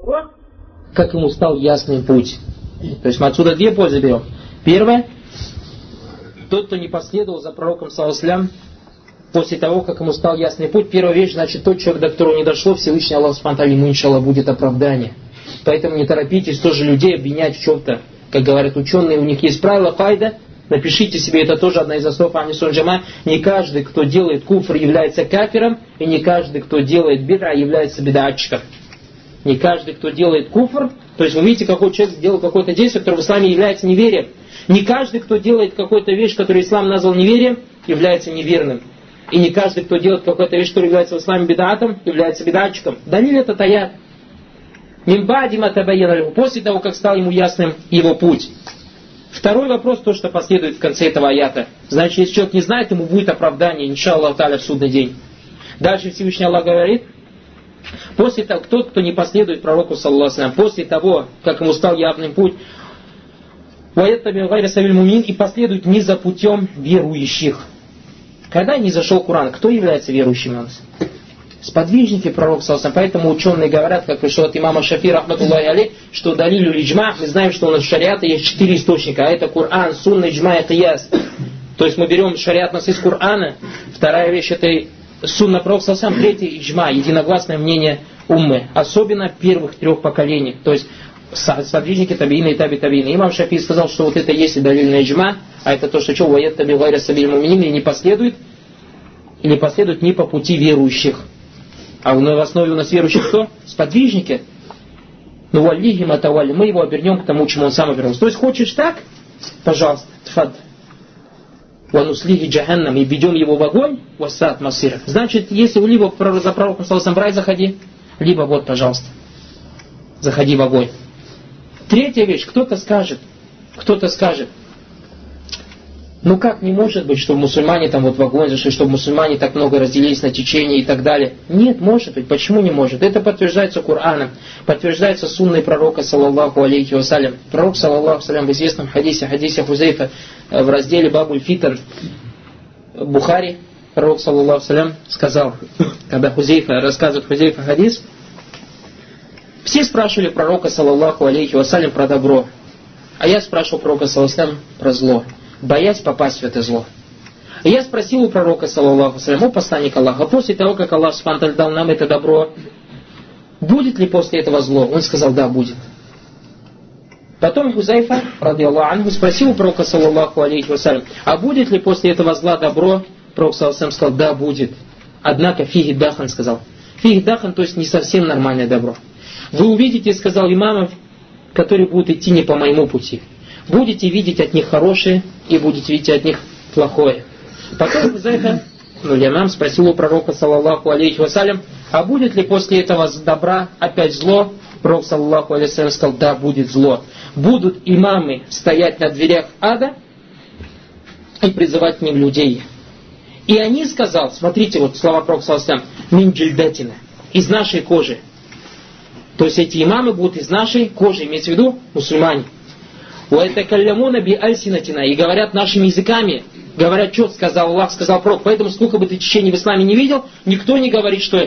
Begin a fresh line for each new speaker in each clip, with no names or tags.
как ему стал ясный путь. То есть мы отсюда две пользы берем. Первое, тот, кто не последовал за пророком саллаллаху после того, как ему стал ясный путь, первая вещь, значит, тот человек, до которого не дошло, Всевышний Аллах Субхану ва Тааля, ему, иншаллах, будет оправдание. Поэтому не торопитесь тоже людей обвинять в чем-то. Как говорят ученые, у них есть правило кайда. Напишите себе, это тоже одна из основ Ахлю Сунна Джама. Не каждый, кто делает куфр, является кафиром, и не каждый, кто делает бид'а, является бид'атчиком. Не каждый, кто делает куфр, то есть вы видите, какой человек сделал какое-то действие, которое в исламе является неверием. Не каждый, кто делает какую-то вещь, которую ислам назвал неверием, является неверным. И не каждый, кто делает какую-то вещь, которая является в исламе бид'атом, является бид'атчиком. Далиль это таят. После того, как стал ему ясным его путь. Второй вопрос, то, что последует в конце этого аята. Значит, если человек не знает, ему будет оправдание, иншаллах та'аля, в судный день. Дальше Всевышний Аллах говорит, после того, тот, кто не последует пророку, саллаллаху алейхи ва саллям, после того, как ему стал явным путь, и последует не за путем верующих. Когда не зашел Коран, кто является верующим у нас? Сподвижники пророка, саллаллаху алейхи ва саллям. Поэтому ученые говорят, как пришел от имама Шафи, рахматуллахи алейх, что далилю иджма, мы знаем, что у нас в шариате есть 4 источника, а это Коран, Сунна, Иджма и Кияс. То есть мы берем шариат нас из Корана, вторая вещь это Сунна пророка, саллаллаху алейхи ва саллям, третья Иджма, единогласное мнение уммы, особенно первых 3 поколений. То есть сподвижники табиина и таби-табиина. Имам Шафи сказал, что вот это есть далиль на иджма, а это то, что что, ваят таби гайра сабиль муминин, и не последует ни по пути верующих. А в основе у нас верующих кто? Сподвижники. Ну валлихи матавалли, мы его обернем к тому, чему он сам обернулся. То есть хочешь так? Пожалуйста, тфад. Вануслихи джаханнам, и ведем его в огонь, вассат масира. Значит, если либо за пророком саллаллаху в рай заходи, либо вот, пожалуйста, заходи в огонь. Третья вещь, кто-то скажет, ну как не может быть, чтобы мусульмане там вот в огонь зашли, чтобы мусульмане так много разделились на течения и так далее. Нет, может быть. Почему не может? Это подтверждается Кораном, подтверждается сунной пророка, саллаллаху алейхи ва саллям. Пророк, саллаллаху алейхи ва саллям, в известном хадисе Хузейфа, в разделе Бабуль Фитан Бухари, пророк, саллаллаху алейхи ва саллям, сказал, когда рассказывает Хузейфа хадис, все спрашивали пророка, саллаллаху алейхи ва саллям, про добро. А я спрашивал пророка, саллаллаху алейхи ва саллям, про зло, боясь попасть в это зло. И я спросил у пророка, саллаллаху алейхи ва саллям, о посланник Аллаха, после того, как Аллах субхану ва тааля дал нам это добро, будет ли после этого зло? Он сказал, да, будет. Потом Хузайфа, радийаллаху анху, спросил у пророка, саллаллаху алейхи ва саллям, а будет ли после этого зла добро? Пророк, саллаллаху алейхи ва саллям, сказал, да, будет. Однако фиги дахан сказал. Фиги дахан, то есть не совсем нормальное добро. Вы увидите, сказал имамов, которые будут идти не по моему пути. Будете видеть от них хорошее и будете видеть от них плохое. Потом Хузайфа, имам, спросил у пророка, саллаллаху алейхи ва саллям, а будет ли после этого добра опять зло? Пророк, саллаллаху алейхи ва саллям, сказал, да, будет зло. Будут имамы стоять на дверях ада и призывать к ним людей. И они, сказал, смотрите, вот слова пророка, саллаллаху алейхи ва саллям, мин джильдатина, из нашей кожи. То есть эти имамы будут из нашей кожи, имеется в виду мусульмане. وَيَتَكَلَّمُونَ بِأَلْسِنَتِنَا, и говорят нашими языками, говорят, что сказал Аллах, сказал пророк. Поэтому сколько бы ты течений в исламе не видел, никто не говорит, что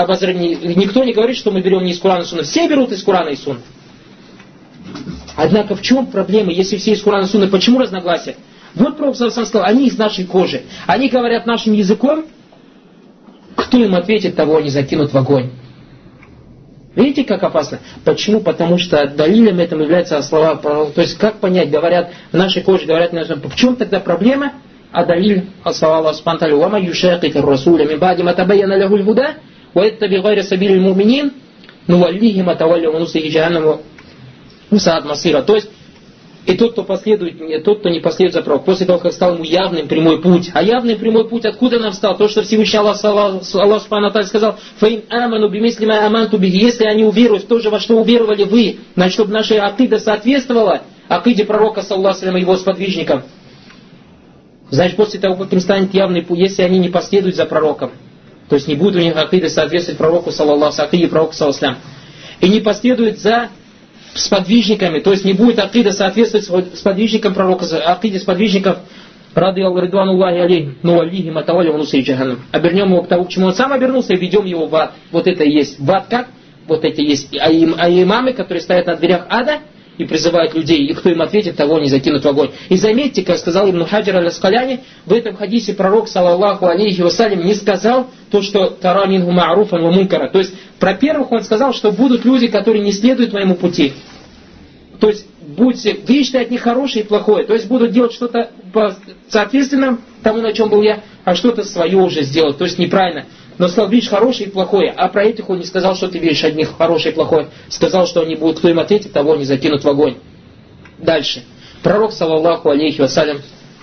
мы берем не из Корана и Сунны. Все берут из Корана и Сунны. Однако в чем проблема, если все из Корана и Сунны, почему разногласия? Вот пророк сам сказал, они из нашей кожи. Они говорят нашим языком, кто им ответит, того они закинут в огонь. Видите, как опасно? Почему? Потому что далилем этому являются слова. То есть, как понять, говорят, в нашей коже, говорят, в чем тогда проблема? А далиль, слова Аллаха субхану ва тааля, «Вама юшакика расуля мин ба'ди ма табайяна лахуль худа, ва яттаби гайра сабилил муминин, нуваллихи ма тавалля ва нуслихи джаханнама васаат масира». То есть, и тот, кто не последует за пророком, после того, как стал ему явным прямой путь. А явный прямой путь откуда нам стал? То, что Всевышний Аллах субхану ва тааля сказал, «Фаин аману бимисли ма аманту бихи», если они уверуют в то же, во что уверовали вы, значит, чтобы наша акида соответствовала акиде пророка, саллаллаху алейхи ва саллям, и его сподвижникам. Значит, после того, как им станет явный путь, если они не последуют за пророком, то есть не будет у них акида соответствовать пророку, саллаллаху алейхи, акиде пророка, саллаллаху алейхи, и не последуют за сподвижниками, то есть не будет акида соответствовать сподвижникам пророка, акиде сподвижников, радийаллаху алейхи, но аллихи матавалли ва нуслихи джаханнам. Обернем его к тому, к чему он сам обернулся, и ведем его в ад. Вот это и есть. В ад как? вот эти есть, а имамы, которые стоят на дверях ада и призывают людей, и кто им ответит, того не закинут в огонь. И заметьте, как сказал Ибн Хаджар аль-Аскаляни, в этом хадисе пророк, саллаллаху алейхи вассалям, не сказал то, что тара минху ма'руфан ва мункара. То есть, про первых он сказал, что будут люди, которые не следуют моему пути. То есть, видите от них хорошее и плохое. То есть, будут делать что-то соответственно тому, на чем был я, а что-то свое уже сделать. То есть, неправильно. Но сказал, видишь, хорошее и плохое. А про этих он не сказал, что ты видишь от них хорошее и плохое. Сказал, что они будут, кто им ответит, того не закинут в огонь. Дальше. Пророк, саллаллаху алейхи вассалям,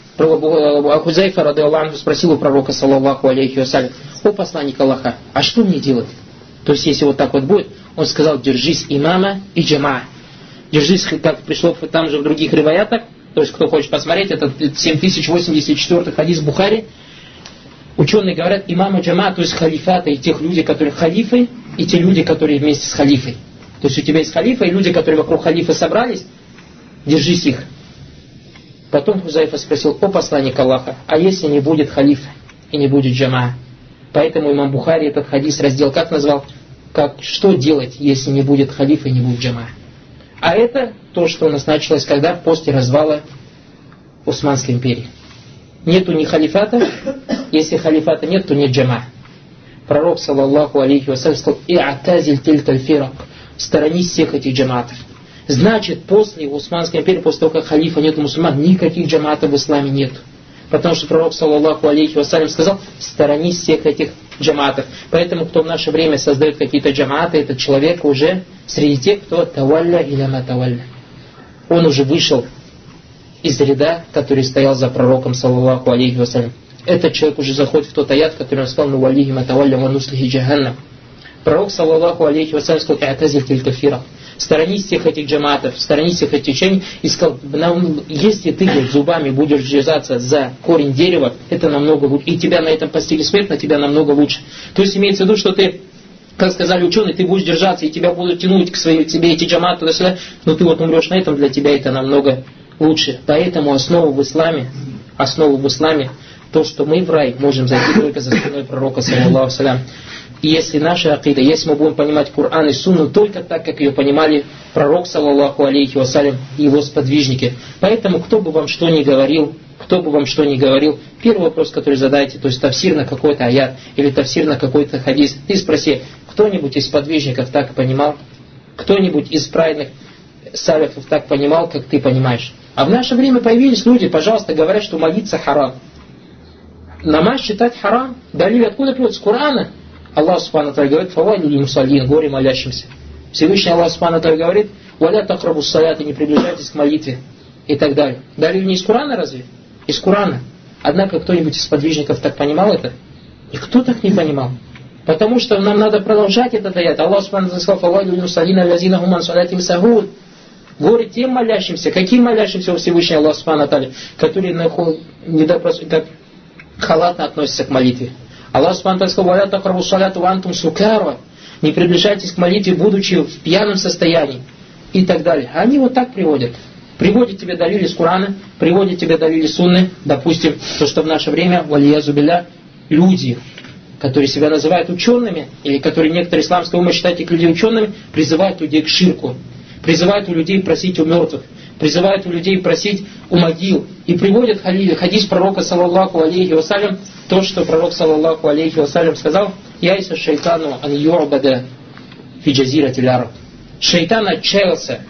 Хузайфа, радиаллаху анху, спросил у пророка, саллаллаху алейхи вассалям: о посланник Аллаха, а что мне делать? То есть, если вот так вот будет, он сказал: держись имама и джамаа. Держись, как пришло там же в других риваятах. То есть, кто хочет посмотреть, это 7084 хадис Бухари. Ученые говорят, имама джама, то есть халифата, и тех людей, которые халифы, и те люди, которые вместе с халифой. То есть у тебя есть халифа, и люди, которые вокруг халифа собрались, держись их. Потом Хузайфа спросил: о посланник Аллаха, а если не будет халифа и не будет джама? Поэтому имам Бухари этот хадис раздел как назвал? Что делать, если не будет халифа и не будет джама? А это то, что у нас началось когда? После развала Османской империи. Нету ни халифата, если халифата нет, то нет джама. Пророк, саллаллаху алейхи вассалям, сказал: и'атазиль тилькаль фирак, сторонись всех этих джамаатов. Значит, после Османской империи, после того, как халифа нет мусульман, никаких джамаатов в исламе нет. Потому что пророк, саллаллаху алейхи вассалям, сказал: сторонись всех этих джамаатов. Поэтому, кто в наше время создает какие-то джамааты, этот человек уже среди тех, кто тавалля или матавалля. Он уже вышел из ряда, который стоял за пророком, саллаллаху алейхи вассалям. Этот человек уже заходит в тот аят, который он сказал: «Нуваллихи матавалля ва нуслихи джаханнам». Пророк, саллаллаху алейхи вассалям, сказал: «И'тазиль тилька фирак». Сторонись всех этих джамаатов, сторонись всех этих течений. И сказал: если ты зубами будешь держаться за корень дерева, это намного лучше. И тебя на этом постигнет смерть, на тебя намного лучше. То есть имеется в виду, что ты, как сказали ученые, ты будешь держаться, и тебя будут тянуть к себе эти джамааты туда-сюда, но ты вот умрешь на этом, для тебя это намного лучше. Поэтому основа в исламе, то, что мы в рай можем зайти только за спиной пророка, саллаллаху салям. И если наша акида, если мы будем понимать Коран и Сунну только так, как ее понимали пророк, саллаллаху алейхи вассалям, и его сподвижники. Поэтому, кто бы вам что ни говорил, первый вопрос, который задаете, то есть тафсир на какой-то аят, или тафсир на какой-то хадис, ты спроси: кто-нибудь из сподвижников так понимал? Кто-нибудь из праведных салифов так понимал, как ты понимаешь? А в наше время появились люди, пожалуйста, говорят, что молиться харам. Намаз читать харам. Далиль откуда приводит? С Корана. Аллах Субхану Тааля говорит: фавайлю лиль мусаллин, горе молящимся. Всевышний Аллах Субхану Тааля говорит: валя такрабу салят, и не приближайтесь к молитве. И так далее. Далиль не из Корана разве? Из Корана. Однако кто-нибудь из сподвижников так понимал это? Никто так не понимал. Потому что нам надо продолжать этот аят. Аллах Субхану Тааля сказал: фавайлю лиль мусаллин аллазина хуман салятим сахун. Горе тем молящимся. Каким молящимся Всевышний Аллах Субхану Тааля? Которые как халатно относятся к молитве. Аллах Субхану Тааля сказал: «Валя такрабу саляту ва антум сукара». Не приближайтесь к молитве, будучи в пьяном состоянии. И так далее. Они вот так приводят. Приводят тебе далили из Корана, приводят тебе далили сунны. Допустим, то, что в наше время, валиязу билля, люди, которые себя называют учеными, или которые некоторые исламские умы считают их людей учеными, призывают людей к ширку. Призывают у людей просить у мертвых. Призывают у людей просить у могил. И приводят хадис пророка, саллаллаху алейхи вассалям, то, что пророк, саллаллаху алейхи вассалям, сказал: «Яйса шайтану ан ю'бада фи джазиратиль араб». Шайтан отчаялся,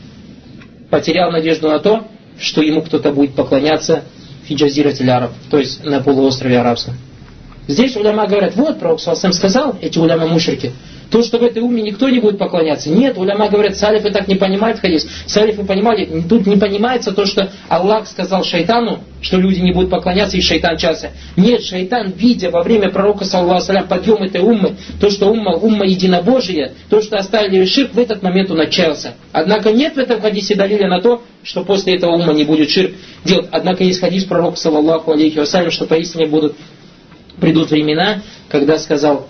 потерял надежду на то, что ему кто-то будет поклоняться фи джазиратиль араб, то есть на полуострове арабском. Здесь уляма говорят: вот пророк саллаллаху сказал, эти уляма мушрики, то, что в этой умме никто не будет поклоняться. Нет, уляма говорят, салифы так не понимают хадис. Салифы понимали, тут не понимается то, что Аллах сказал шайтану, что люди не будут поклоняться, и шайтан чался. Нет, шайтан, видя во время пророка, саллаллаху алейхи, подъем этой уммы, то, что умма единобожия, то, что оставили ширк, в этот момент он отчаялся. Однако нет в этом хадисе далиля на то, что после этого умма не будет ширк делать. Однако есть хадис пророка, саллаллаху алейхи вассалям, что поистине придут времена, когда сказал: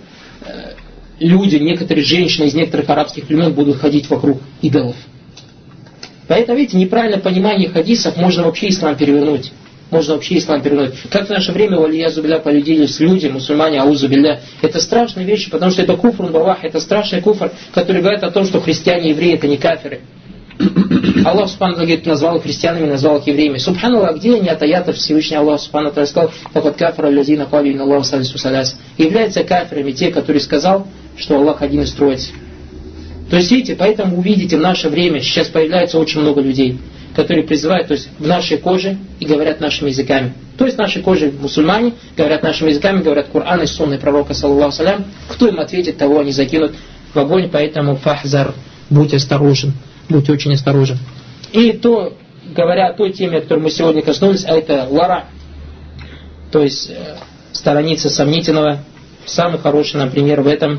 люди, некоторые женщины из некоторых арабских племен будут ходить вокруг идолов. Поэтому, видите, неправильное понимание хадисов можно вообще ислам перевернуть. можно вообще ислам перевернуть. Как в наше время валиязу билля полюдились люди, мусульмане, аузу билля. Это страшные вещи, потому что это куфрун бавах, это страшный куфр, который говорит о том, что христиане и евреи это не кафиры. Аллах Субхану говорит, назвал их христианами, назвал их евреями. Субханаллах, где они от аятов Всевышний Аллах Субхану сказал, «Факад кафара лазина калю инна Аллаху салису саляс». Являются кафирами те, которые сказал, что Аллах один из троицы. То есть, видите, поэтому увидите, в наше время сейчас появляется очень много людей, которые призывают, то есть в нашей коже и говорят нашими языками. То есть в нашей коже мусульмане говорят нашими языками, говорят Коран и сунны пророка, саллаллаху салям. Кто им ответит, того они закинут в огонь, поэтому фахзар, будь осторожен, будь очень осторожен. И то, говоря о той теме, о которой мы сегодня коснулись, а это лара, то есть сторониться сомнительного. Самый хороший, например, в этом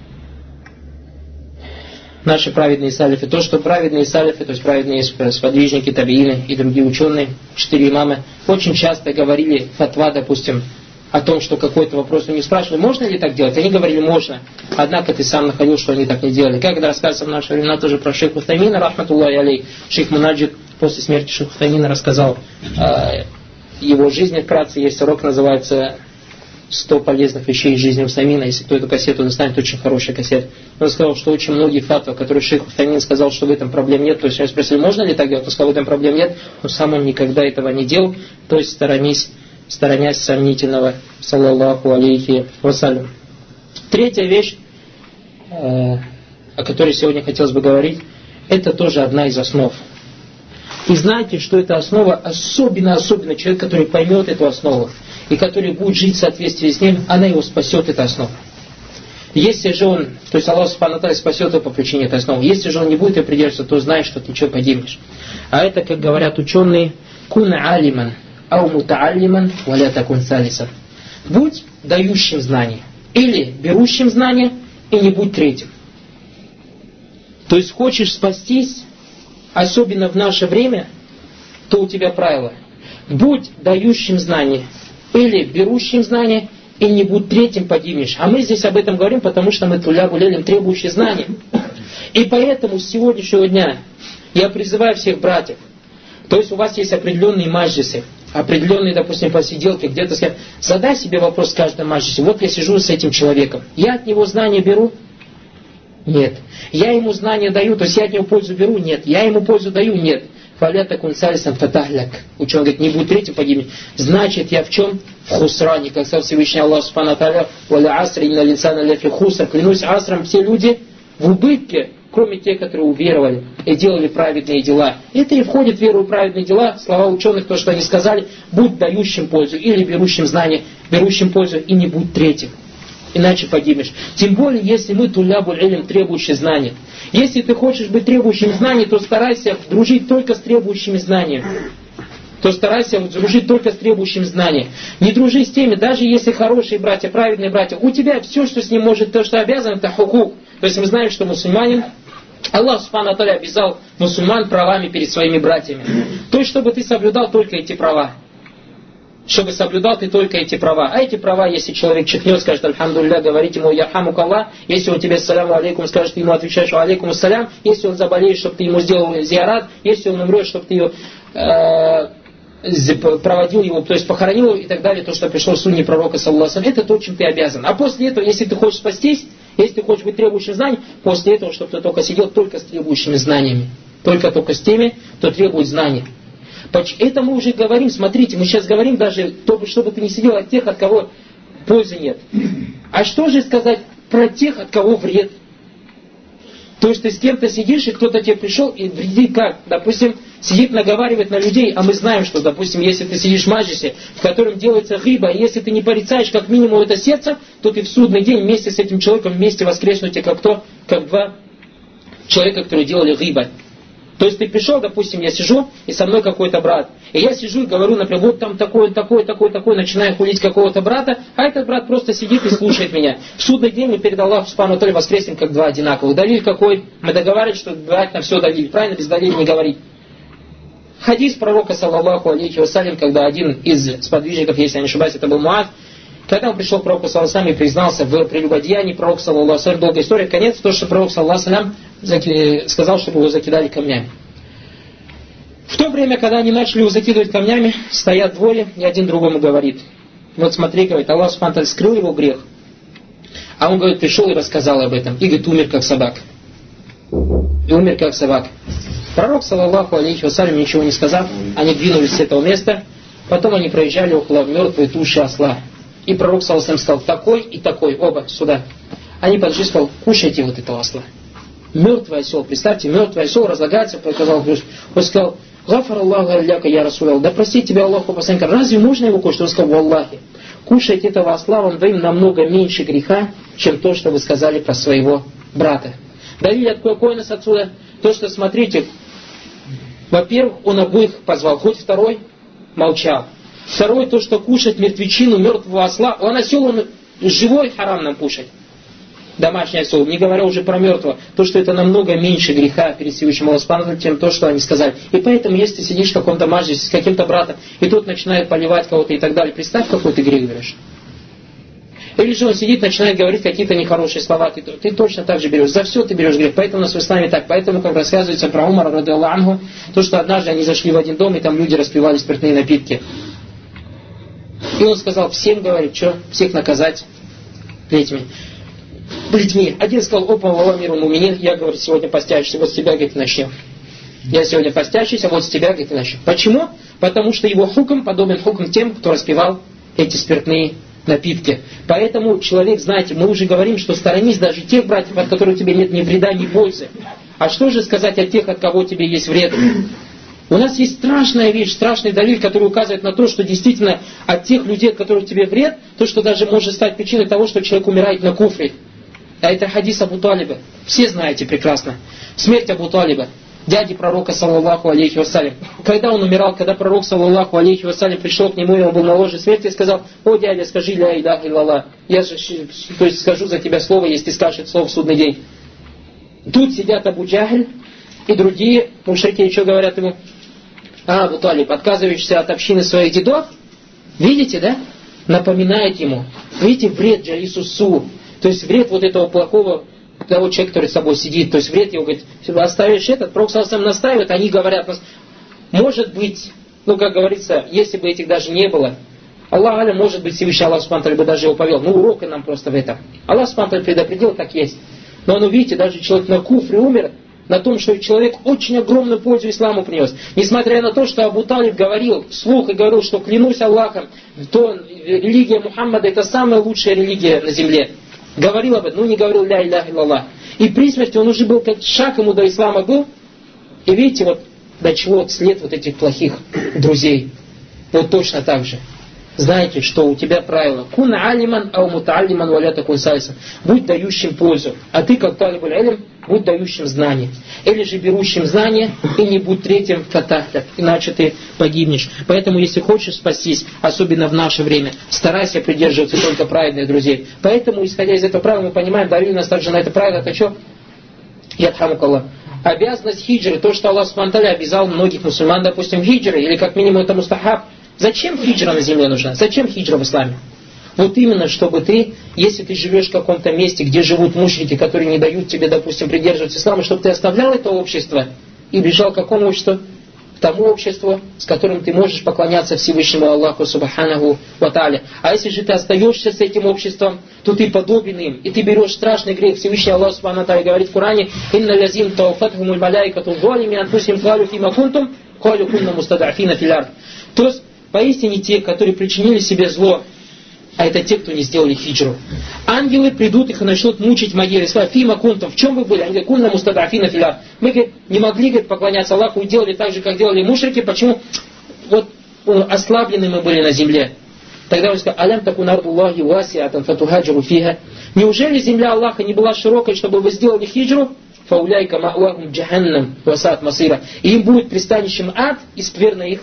наши праведные салифы. То, что праведные салифы, то есть праведные сподвижники, табиины и другие ученые, 4 имама, очень часто говорили фатва, допустим, о том, что какой-то вопрос у них спрашивали, можно ли так делать? Они говорили, можно. Однако ты сам находил, что они так не делали. Как это рассказывается в наше времена тоже про шейха Утаймина, рахматуллахи алейх. Шейх Мунаджид после смерти шейха Утаймина рассказал его жизни вкратце. Есть урок, называется 100 полезных вещей из жизни Утаймина. Если кто эту кассету достанет, очень хорошая кассета. Он сказал, что очень многие фатвы, которые шейх Утаймин сказал, что в этом проблем нет. То есть, они спросили, можно ли так делать? Он сказал, в этом проблем нет. Но сам он никогда этого не делал. То есть, сторонясь сомнительного, саллаллаху алейхи вассалям. Третья вещь, о которой сегодня хотелось бы говорить, это тоже одна из основ. И знаете, что эта основа, особенно человек, который поймет эту основу, и который будет жить в соответствии с ним, она его спасет, эта основа. Если же он, то есть Аллах Субхану ва Тааля спасет его по причине этой основы, если же он не будет ее придерживаться, то знай, что ты что поднимешь. А это, как говорят ученые, кун алиман, ау мутааллиман, валя такун салисан. Будь дающим знания, или берущим знания, и не будь третьим. То есть хочешь спастись, особенно в наше время, то у тебя правило. Будь дающим знания, или берущим знания, и не будь третьим, поднимешь. А мы здесь об этом говорим, потому что мы тулябу лелем, требующие знания. И поэтому с сегодняшнего дня я призываю всех братьев, то есть у вас есть определенные маджлисы, определенные, допустим, посиделки, где-то задай себе вопрос в каждом маджлисе. Вот я сижу с этим человеком, я от него знания беру? Нет. Я ему знания даю, то есть я от него пользу беру? Нет. Я ему пользу даю? Нет. Фалятакун салисан фатахляк. Ученый говорит, не будь третьим, погибнет. Значит, я в чем? В хусране. Как сказал Всевышний Аллах Субхану ва Тааля, валя асри инна линсана ляфи хуср. Клянусь асром, все люди в убытке, кроме тех, которые уверовали и делали праведные дела. Это и входит в веру и праведные дела. Слова ученых, то, что они сказали, будь дающим пользу или берущим знания, берущим пользу и не будь третьим. Иначе погибнешь. Тем более, если мы тулябу илм, требующие знания. Если ты хочешь быть требующим знаний, то старайся дружить только с требующими знаниями. То старайся дружить только с требующим знанием. Не дружи с теми, даже если хорошие братья, праведные братья. У тебя все, что с ним может, то, что обязан, это хукук. То есть мы знаем, что мусульманин, Аллах Субхану ва Тааля обязал мусульман правами перед своими братьями. То есть, чтобы ты соблюдал только эти права. Чтобы соблюдал ты только эти права. А эти права, если человек чихнет, скажет альхамдулилля, говорит ему ярхамук Аллах. Если он тебе саляму алейкум скажет, ты ему отвечаешь алейкум ассалям. Если он заболеет, чтобы ты ему сделал зиарат. Если он умрет, чтобы ты его проводил его, то есть похоронил его и так далее, то, что пришло в сунне пророка, саллаллаху алейхи ва саллям, это то, чем ты обязан. А после этого, если ты хочешь спастись, если ты хочешь быть требующим знаний, после этого, чтобы ты только сидел только с требующими знаниями. Только с теми, кто требует знаний. Это мы уже говорим, смотрите, мы сейчас говорим даже, чтобы ты не сидел от тех, от кого пользы нет. А что же сказать про тех, от кого вред? То есть ты с кем-то сидишь, и кто-то тебе пришел и вредит как? Допустим, сидит, наговаривает на людей, а мы знаем, что, допустим, если ты сидишь в маджлисе, в котором делается гиба, и если ты не порицаешь как минимум это сердце, то ты в судный день вместе с этим человеком вместе воскреснете, как кто? Как два человека, которые делали гиба. То есть ты пришел, допустим, я сижу, и со мной какой-то брат. И я сижу и говорю, например, вот там такой, начинаю хулить какого-то брата, а этот брат просто сидит и слушает меня. В судный день мы перед Аллахом Субхану ва Тааля воскреснем как два одинаковых. Далиль какой? Мы договаривались, что брать на все далиль. Правильно, без далиля не говорить. Хадис пророка, саллаллаху алейхи ва саллям, когда один из сподвижников, если я не ошибаюсь, это был Муаз, когда он пришел к пророку, саллаллаху алейхи ва саллям, и признался в прелюбодеянии, пророк, саллаллаху алейхи ва саллям, долгая история, конец, то, что пророк, саллаллаху алейхи ва саллям, сказал, чтобы его закидали камнями. В то время, когда они начали его закидывать камнями, стоят двое, и один другому говорит: вот смотри, говорит, Аллах Субхану ва Тааля скрыл его грех. А он, говорит, пришел и рассказал об этом. И, говорит, умер как собака. И умер как собака. Пророк, саллаллаху алейхи вассалям, ничего не сказав, они двинулись с этого места. Потом они проезжали около мертвой туши осла. И пророк, саллаллаху алейхи вассалям, сказал: такой и такой, оба сюда. Они подошли и сказали: кушайте вот этого осла. Мертвый осел, представьте, мертвый осел разлагается, показал Христос. Он сказал: гафар Аллаху ляка я расулал. Да простит тебя Аллах по посланнику. Разве можно его кушать? Он сказал: валлахи, кушать этого осла вам двоим намного меньше греха, чем то, что вы сказали про своего брата. Далиль, какой у нас отсюда? То, что, смотрите, во-первых, он обоих позвал, хоть второй молчал. Второй, то, что кушать мертвечину мертвого осла, он осел, он живой харам нам кушать. Домашний осел, не говоря уже про мертвого, то, что это намного меньше греха перед Всевышним Аллахом, чем то, что они сказали. И поэтому, если ты сидишь в каком-то маджлисе с каким-то братом, и тут начинает поливать кого-то и так далее, представь, какой ты грех берешь. Или же он сидит, начинает говорить какие-то нехорошие слова, ты точно так же берешь. За все ты берешь грех. Поэтому у нас в исламе так. Поэтому, как рассказывается про Умара, радиаллаху анху, то, что однажды они зашли в один дом, и там люди распивали спиртные напитки. И он сказал всем, говорит, что всех наказать плетьми. Один сказал: опа, валла миру муминин, я, говорит, сегодня постящийся, вот с тебя, говорит, начнем. Я сегодня постящийся, вот с тебя, говорит, начнем. Почему? Потому что его хукм подобен хукм тем, кто распивал эти спиртные напитки. Поэтому человек, знаете, мы уже говорим, что сторонись даже тех братьев, от которых тебе нет ни вреда, ни пользы. А что же сказать о тех, от кого тебе есть вред? У нас есть страшная вещь, страшный далиль, который указывает на то, что действительно от тех людей, от которых тебе вред, то, что даже может стать причиной того, что человек умирает на куфре. А это хадис Абу Талиба. Все знаете прекрасно. Смерть Абу Талиба, дяди пророка, саллаллаху алейхи вассалям. Когда он умирал, когда пророк, саллаллаху алейхи вассалям, пришел к нему, и он был на ложе смерти, и сказал: о, дядя, скажи ля иляха илляллах. Я же, то есть, скажу за тебя слово, если скажешь это слово в судный день. Тут сидят Абу Джахль и другие мушрики, что говорят ему: Абу Талиб, отказываешься от общины своих дедов? Видите, да? Напоминает ему. Видите, вред джалису су. То есть вред вот этого плохого того человека, который с собой сидит. То есть вред его, говорит, оставишь этот, пророк сам настаивает, они говорят, может быть, как говорится, если бы этих даже не было, Аллах аля, может быть, Всевышний Аллах Субхану ва Тааля бы даже его повел. Урок и нам просто в этом. Аллах Субхану ва Тааля предопределил, так есть. Но видите, даже человек на куфре умер, на том, что человек очень огромную пользу исламу принес. Несмотря на то, что Абу Талиб говорил вслух и говорил, что клянусь Аллахом, то религия Мухаммада это самая лучшая религия на земле. Говорил об этом, но не говорил ля иляха илляллах. И при смерти он уже был, как шаг ему до ислама был. И видите, вот до чего след вот этих плохих друзей. Вот точно так же. Знаете, что у тебя правило: кун алиман ау муталлиман валя такун сайсан. Будь дающим пользу. А ты, как талибуль илм, будь дающим знания. Или же берущим знания и не будь третьим в катахтах, иначе ты погибнешь. Поэтому, если хочешь спастись, особенно в наше время, старайся придерживаться только праведных друзей. Поэтому, исходя из этого правила, мы понимаем, дарили нас также на это правило, это что? Ядхамукаллах. Обязанность хиджры, то, что Аллах Субхану ва Тааля обязал многих мусульман, допустим, хиджры, или как минимум это мустахаб. Зачем хиджра на земле нужна? Зачем хиджра в исламе? Вот именно, чтобы ты, если ты живешь в каком-то месте, где живут мушрики, которые не дают тебе, допустим, придерживаться ислама, чтобы ты оставлял это общество и бежал к какому обществу? К тому обществу, с которым ты можешь поклоняться Всевышнему Аллаху Субханаху ва Тааля. А если же ты остаешься с этим обществом, то ты подобен им, и ты берешь страшный грех. Всевышний Аллах Субханаху ва Тааля говорит в Коране: «Инна лязим тауфатхумуль маляикату золими анфусим калю фима кунтум, калю кунна мустадафина филярд». То есть, поистине те, которые причинили себе зло, а это те, кто не сделали хиджру. Ангелы придут, их и начнут мучить в могиле. Сказать: фима кунтум, в чем вы были? Они говорят: кунна мустадафина филярд. Мы, говорит, не могли, говорит, поклоняться Аллаху и делали так же, как делали мушрики. Почему? Вот ослаблены мы были на земле. Тогда он сказал: алям такун ардуллахи васиатан фатухаджру фиха. Неужели земля Аллаха не была широкой, чтобы вы сделали хиджру? Фауляйка ма'уахум джаханнам васаат масира. И им будет пристанищем ад, и скверный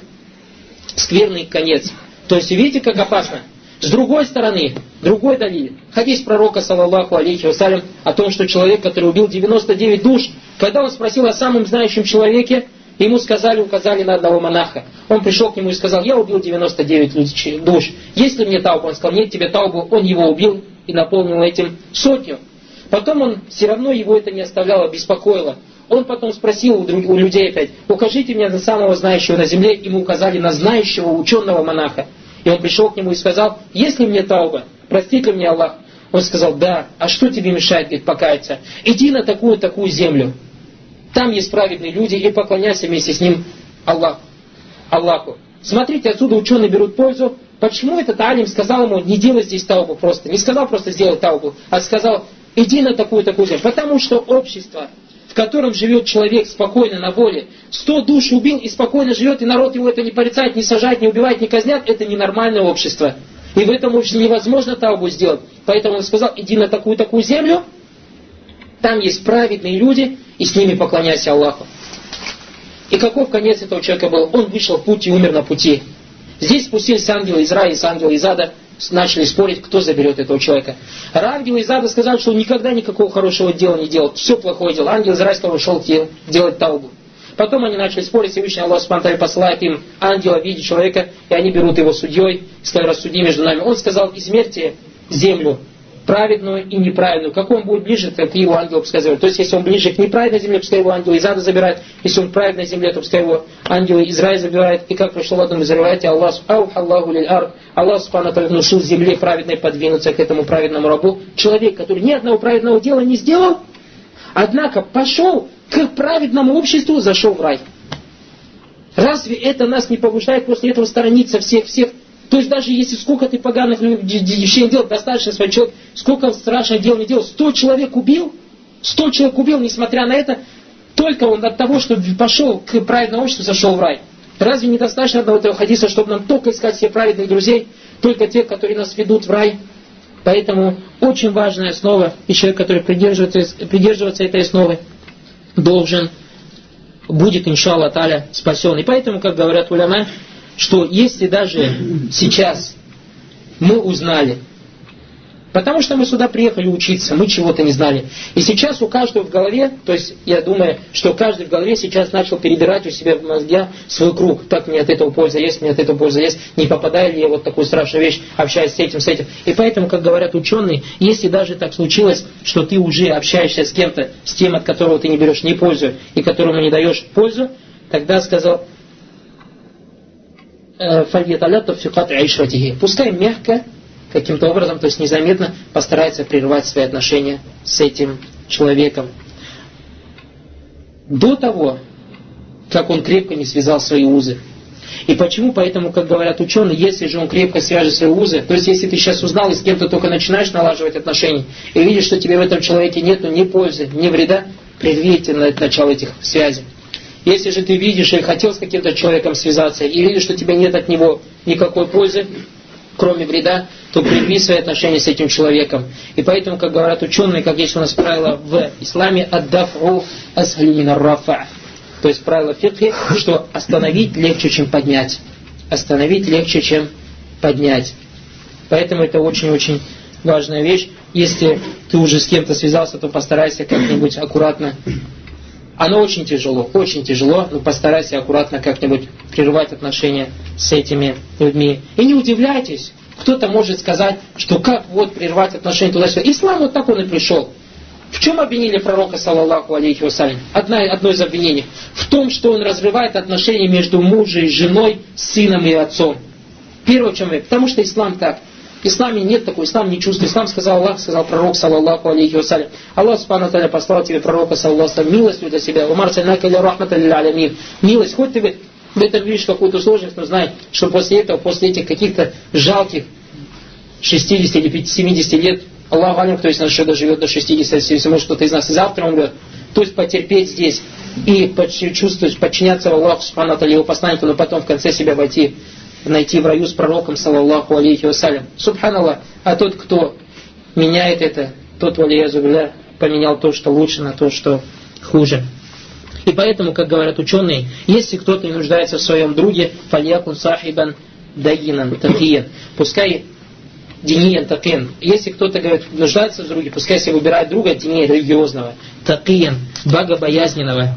конец. То есть, видите, как опасно? С другой стороны, другой далиль. Хадис пророка, саллаллаху алейхи вассалям, о том, что человек, который убил 99 душ, когда он спросил о самом знающем человеке, ему указали на одного монаха. Он пришел к нему и сказал: я убил 99 душ. Есть ли мне таубу? Он сказал: нет тебе таубу. Он его убил и наполнил этим 100. Потом он, все равно его это не оставляло, беспокоило. Он потом спросил у людей опять: укажите мне на самого знающего на земле. Ему указали на знающего ученого монаха. И он пришел к нему и сказал: есть ли мне тауба? Простит ли мне Аллах? Он сказал: да. А что тебе мешает, говорит, покаяться? Иди на такую-такую землю. Там есть праведные люди, и поклоняйся вместе с ним Аллаху. Смотрите, отсюда ученые берут пользу. Почему этот алим сказал ему: не делай здесь таубу просто? Не сказал просто сделай таубу, а сказал: иди на такую-такую землю. Потому что общество, в котором живет человек спокойно на воле, 100 душ убил и спокойно живет, и народ его это не порицает, не сажает, не убивает, не казнят, это ненормальное общество. И в этом обществе невозможно таубу сделать. Поэтому он сказал: иди на такую-такую землю, там есть праведные люди, и с ними поклоняйся Аллаху. И каков конец этого человека был? Он вышел в путь и умер на пути. Здесь спустились ангелы из рая и ангелы из ада, начали спорить, кто заберет этого человека. Ангелы из ада сказали, что он никогда никакого хорошего дела не делал, все плохое делал. Ангел из рая снова шел делать таубу. Потом они начали спорить, Всевышний Аллах Субхану ва Тааля посылает им ангела в виде человека, и они берут его судьей, сказали: рассуди между нами. Он сказал: измерьте землю, праведную и неправедную. Как он будет ближе, так и его ангел пускай забирает. То есть, если он ближе к неправедной земле, пускай его ангел из ада забирает. Если он к праведной земле, то пускай его ангел из рая забирает. И как пришло в одном из риваяте, Аллах Субхану ва Тааля внушил земле праведной подвинуться к этому праведному рабу. Человек, который ни одного праведного дела не сделал, однако пошел к праведному обществу, зашел в рай. Разве это нас не побуждает после этого сторониться всех? То есть даже если сколько ты поганых вещей не делал, достаточно свой человек, сколько страшных дел не делал, 100 человек убил, несмотря на это, только он от того, что пошел к праведному обществу, зашел в рай. Разве недостаточно одного этого хадиса, чтобы нам только искать себе праведных друзей, только тех, которые нас ведут в рай? Поэтому очень важная основа, и человек, который придерживается этой основы, будет, иншаллах та'аля, спасен. И поэтому, как говорят уляма, что если даже сейчас мы узнали, потому что мы сюда приехали учиться, мы чего-то не знали, и сейчас у каждого в голове, то есть я думаю, что каждый в голове сейчас начал перебирать у себя в мозге свой круг: так, мне от этого польза есть, мне от этого польза есть, не попадаю ли я вот такую страшную вещь, общаясь с этим. И поэтому, как говорят ученые, если даже так случилось, что ты уже общаешься с кем-то, с тем, от которого ты не берешь ни пользу, и которому не даешь пользу, тогда сказал: пускай мягко, каким-то образом, то есть незаметно, постарается прервать свои отношения с этим человеком. До того, как он крепко не связал свои узы. И почему? Поэтому, как говорят ученые, если же он крепко свяжет свои узы, то есть если ты сейчас узнал и с кем-то только начинаешь налаживать отношения, и видишь, что тебе в этом человеке нету ни пользы, ни вреда, прервите начало этих связей. Если же ты видишь и хотел с каким-то человеком связаться, и видишь, что тебе нет от него никакой пользы, кроме вреда, то прерви свои отношения с этим человеком. И поэтому, как говорят ученые, как есть у нас правило в исламе, аддафру асхалю минар рафа. То есть правило фикхи, что остановить легче, чем поднять. Остановить легче, чем поднять. Поэтому это очень-очень важная вещь. Если ты уже с кем-то связался, то постарайся как-нибудь аккуратно. Оно очень тяжело, но постарайся аккуратно как-нибудь прервать отношения с этими людьми. И не удивляйтесь, кто-то может сказать, что как вот прервать отношения туда-сюда. Ислам вот так он и пришел. В чем обвинили пророка, саллаллаху алейхи вассалям? Одно из обвинений. В том, что он разрывает отношения между мужем и женой, сыном и отцом. Первое, в чем это? Потому что ислам так. В исламе нет такой, ислам не чувствует. Ислам сказал Аллах, сказал пророк, саллаллаху алейхи вассалям. Аллах субхану ва тааля послал тебе пророка, саллаллаху алейхи вассалям, милостью для себя. Умар сальнака иля рахмата лил алямин. Милость, хоть ты в этом видишь какую-то сложность, но знай, что после этих каких-то жалких 60 или 70 лет, Аллах алям, кто из нас еще доживет до 60, если может кто-то из нас и завтра умрет, то есть потерпеть здесь и чувствовать, подчиняться Аллаху субхану ва тааля, его посланнику, но потом в конце себя найти в раю с пророком, саллаллаху алейхи вассалям. Субханаллах. А тот, кто меняет это, тот, валиязу билля, поменял то, что лучше, на то, что хуже. И поэтому, как говорят ученые, если кто-то не нуждается в своем друге, фальякун сахибан дагинан такиян. Пускай диниян такиян. Если кто-то, говорит, нуждается в друге, пускай себе выбирает друга диниян религиозного, такиян, богобоязненного.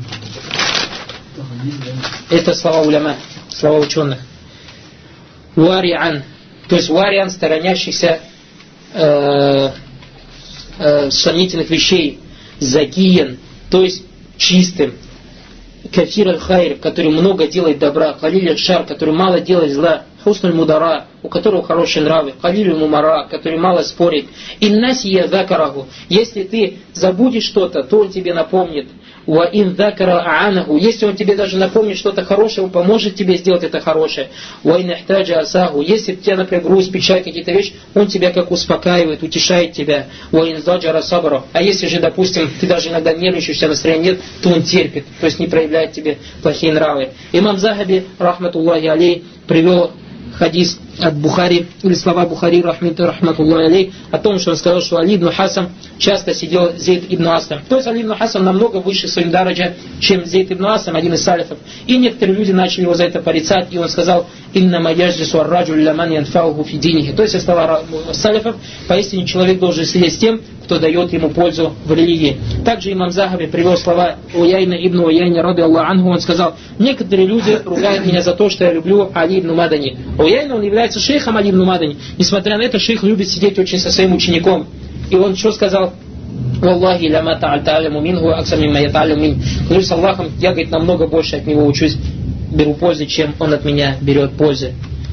Это слова уляма, слова ученых. Вариан, то есть вариан, сторонящихся сомнительных вещей, закиян, то есть чистым. Кафир аль-хайр, который много делает добра. Калиль аль-шар, который мало делает зла. Хуснуль мудара, у которого хорошие нравы. Калиль мумара, который мало спорит. Иннасия закараху. Если ты забудешь что-то, то он тебе напомнит. Ва ин закара аанаху. Если он тебе даже напомнит что-то хорошее, он поможет тебе сделать это хорошее. Ва ин ихтаджа асаху. Если у тебя, например, грусть, печаль, какие-то вещи, он тебя как успокаивает, утешает тебя. Ва ин заджара сабару. А если же, допустим, ты даже иногда нервничаешь, у тебя настроения нет, то он терпит, то есть не проявляет тебе плохие нравы. Имам Захаби, рахматуллахи алей, привел хадис от Бухари, или слова Бухари, рахматуллахи алей, о том, что он сказал, что Али ибн Хасан часто сидел Зейд ибн Аслам. То есть Али ибн Хасан намного выше своим дараджа, чем Зейд ибн Аслам, один из салифов. И некоторые люди начали его за это порицать, и он сказал: «Иннама яджлису ар-раджулю ляман янфауху фи динихи». То есть, слова салифов, поистине человек должен сидеть с тем, кто дает ему пользу в религии. Также имам Захаби привел слова Уяйна ибн Уяйна, ради Аллаху анху, он сказал: некоторые люди ругают меня за то, что я люблю Али ибн Мадани. Уяйна, он является шейхом Али ибн Мадани. Несмотря на это, шейх любит сидеть очень со своим учеником. И он что сказал? «Валлахи ляма та'аляму минху аксар мимма ятa'аляму мин». Клянусь Аллахом, я, говорит, намного больше от него учусь, беру пользы, чем он от меня берет пользы.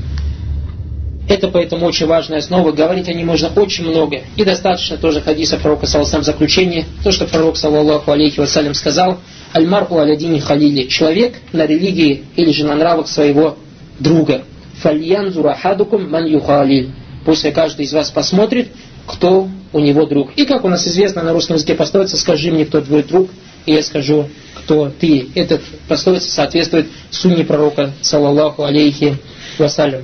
Это поэтому очень важная основа. Говорить о ней можно очень много. И достаточно тоже хадиса пророка саллаллаху в заключение. То, что пророк саллаллаху алейхи вассалям сказал: «Аль-мар'у аля дини халили». Человек на религии или же на нравах своего друга. «Фальянзур ахадукум ман юхалиль». Пусть каждый из вас посмотрит, кто у него друг. И как у нас известно на русском языке пословица: «Скажи мне, кто твой друг, и я скажу, кто ты». Эта пословица соответствует сунне пророка саллаллаху алейхи вассалям.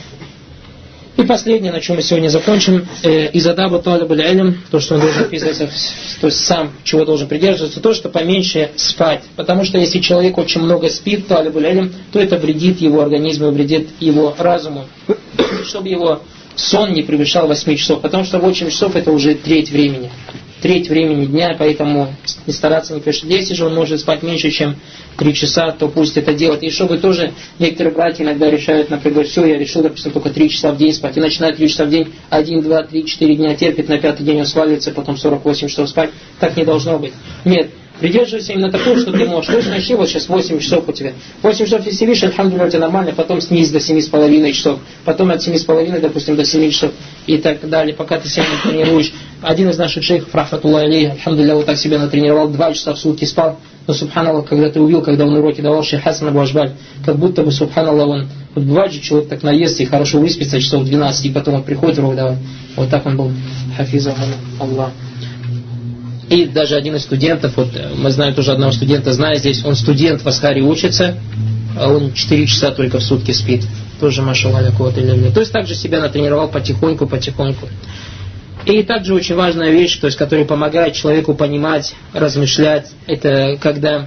И последнее, на чем мы сегодня закончим, из адаба талибуль илм, то, что он должен описываться, то есть сам чего должен придерживаться, то, что поменьше спать. Потому что если человек очень много спит, талибуль илм, то это вредит его организму, вредит его разуму. Чтобы его сон не превышал 8 часов, потому что 8 часов это уже треть времени. Треть времени дня, поэтому не стараться не превышать. Если же он может спать меньше, чем 3 часа, то пусть это делает. И чтобы тоже некоторые братья иногда решают, например, все, я решил, допустим, только 3 часа в день спать. И начинает 3 часа в день, 1, 2, 3, 4 дня терпит, на 5-й день он сваливается, потом 48 часов спать. Так не должно быть. Нет. Придерживайся именно такого, что ты можешь. То есть начни вот сейчас 8 часов у тебя. 8 часов если видишь, альхамдулилля, у тебя нормально, потом снизь до 7,5 часов. Потом от 7,5, допустим, до 7 часов и так далее, пока ты себя не тренируешь. Один из наших шейхов, рахматуллахи алейхи, альхамдулилля, вот так себя натренировал, 2 часа в сутки спал. Но, субханаллах, когда ты увидел, когда он уроки давал, шейх Хасан Абу Ашбаль, как будто бы, субханаллах, он, вот бывает же человек так наестся и хорошо выспится часов 12, и потом он приходит урок давать. Вот так он был, хафиза Аллах. И даже один из студентов, вот мы знаем тоже одного студента, зная здесь, он студент в Асхаре учится, а он 4 часа только в сутки спит. Тоже машаллах. То есть также себя натренировал потихоньку. И также очень важная вещь, то есть, которая помогает человеку понимать, размышлять, это когда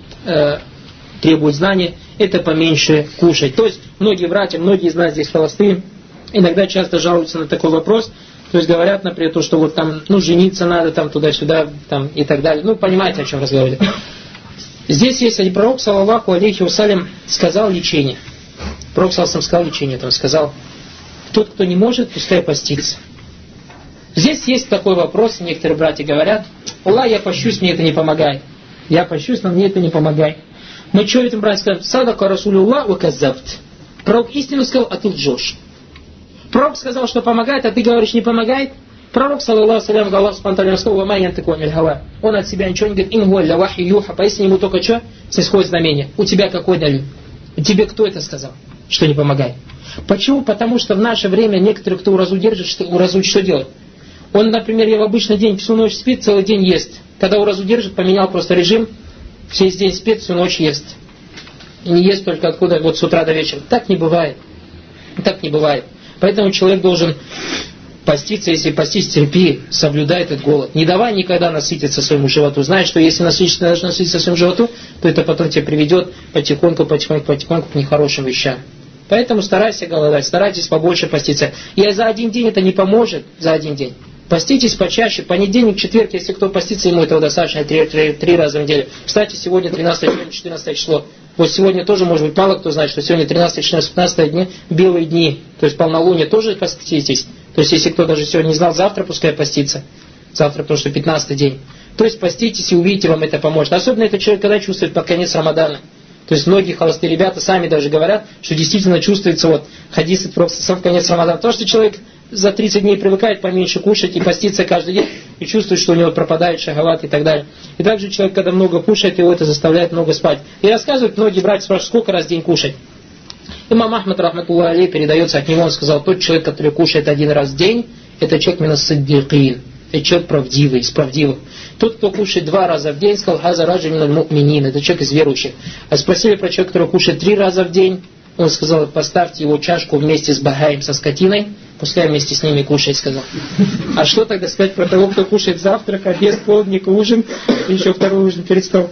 требует знания, это поменьше кушать. То есть многие братья, многие из нас здесь холостые, иногда часто жалуются на такой вопрос. То есть говорят, например, то, что вот там, жениться надо, там туда-сюда, там и так далее. Понимаете, о чем разговариваю. Здесь есть один пророк, саллаллаху алейхи вассалям, сказал лечение. Пророк саллаллаху сказал лечение, там сказал: тот, кто не может, пускай постится. Здесь есть такой вопрос, некоторые братья говорят: Аллах, я пощусь, мне это не помогает. Я пощусь, но мне это не помогает. Мы что этим братьям скажем? Садака расулюллах ва каззабт. Пророк истину сказал, а ты лжешь. Пророк сказал, что помогает, а ты говоришь, не помогает. Пророк, саллаллаху алейхи Аллах спонтанно сказал: «Ва ма янтику аниль хава». Он от себя ничего не говорит. «Ин гуа илля вахи юха». Поясни ему только что исходит знамение. У тебя какой далиль? Тебе кто это сказал, что не помогает? Почему? Потому что в наше время некоторые, кто уразу держит, что делать? Он, например, в обычный день всю ночь спит, целый день ест. Когда уразу держит, поменял просто режим, весь день спит, всю ночь ест. И не ест только откуда, вот с утра до вечера. Так не бывает. Так не бывает. Поэтому человек должен поститься, если постись, терпи, соблюдай этот голод. Не давай никогда насытиться своему животу. Знаешь, что если насытиться своему животу, то это потом тебя приведет потихоньку к нехорошим вещам. Поэтому старайся голодать, старайтесь побольше поститься. И за один день это не поможет, за один день. Поститесь почаще, понедельник, четверг, если кто постится, ему этого достаточно 3 раза в неделю. Кстати, сегодня 13-14 число. Вот сегодня тоже, может быть, мало кто знает, что сегодня 13, 14, 15 дни, белые дни, то есть полнолуние, тоже поститесь. То есть, если кто даже сегодня не знал, завтра пускай постится. Завтра, потому что 15 день. То есть поститесь и увидите, вам это поможет. Особенно это человек, когда чувствует под конец Рамадана. То есть многие холостые ребята сами даже говорят, что действительно чувствуется вот хадис от Пророка в конец Рамадана. То, что человек за 30 дней привыкает поменьше кушать и поститься каждый день, и чувствует, что у него пропадает шахават и так далее. И также человек, когда много кушает, его это заставляет много спать. И рассказывают, многие братья спрашивают, сколько раз в день кушать. Имам Ахмад, рахматуллахи алейхи, передается от него, он сказал, тот человек, который кушает один раз в день, это человек минас сиддикин, это человек правдивый, из правдивых. Тот, кто кушает 2 раза в день, сказал, хаза раджа миналь му'минин, это человек из верующих. А спросили про человека, который кушает 3 раза в день, он сказал, поставьте его чашку вместе с багаем, со скотиной, пускай вместе с ними кушает, сказал. А что тогда сказать про того, кто кушает завтрак, обед, полдник, ужин, и еще второй ужин перед столом?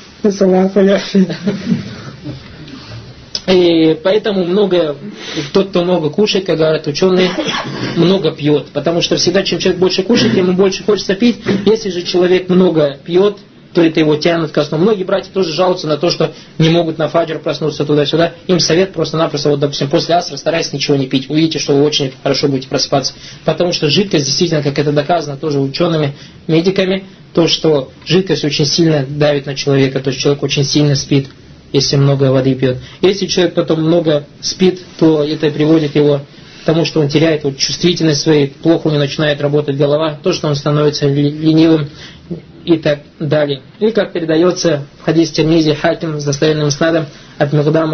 И поэтому тот, кто много кушает, как говорят ученые, много пьет. Потому что всегда, чем человек больше кушает, ему больше хочется пить. Если же человек много пьет, то это его тянут ко сну. Многие братья тоже жалуются на то, что не могут на фаджр проснуться туда-сюда. Им совет просто-напросто, вот, допустим, после асра старайтесь ничего не пить. Увидите, что вы очень хорошо будете просыпаться. Потому что жидкость, действительно, как это доказано тоже учеными, медиками, то, что жидкость очень сильно давит на человека, то есть человек очень сильно спит, если много воды пьет. Если человек потом много спит, то это приводит его к тому, что он теряет вот чувствительность свою, плохо у него начинает работать голова, то, что он становится ленивым и так далее. И как передается в хадисе Тирмизи Хаким с достоверным иснадом от Мигдама